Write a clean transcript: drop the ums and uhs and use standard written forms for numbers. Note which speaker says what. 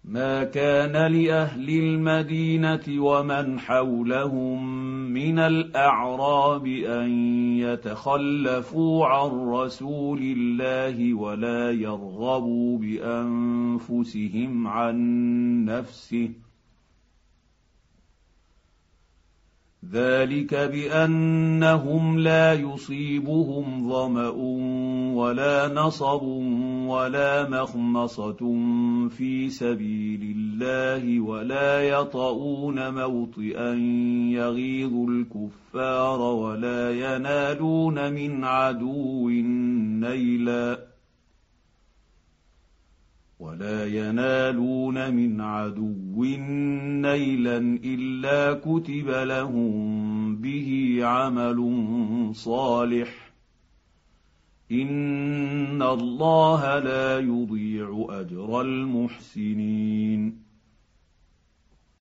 Speaker 1: ما كان لأهل المدينة ومن حولهم من الأعراب أن يتخلفوا عن رسول الله ولا يرغبوا بأنفسهم عن نفسه، ذلك بأنهم لا يصيبهم ظمأ ولا نصب ولا مخمصة في سبيل الله ولا يطؤون موطئا يغيظ الكفار ولا ينالون من عدو نيلا إلا كتب لهم به عمل صالح، إن الله لا يضيع أجر المحسنين.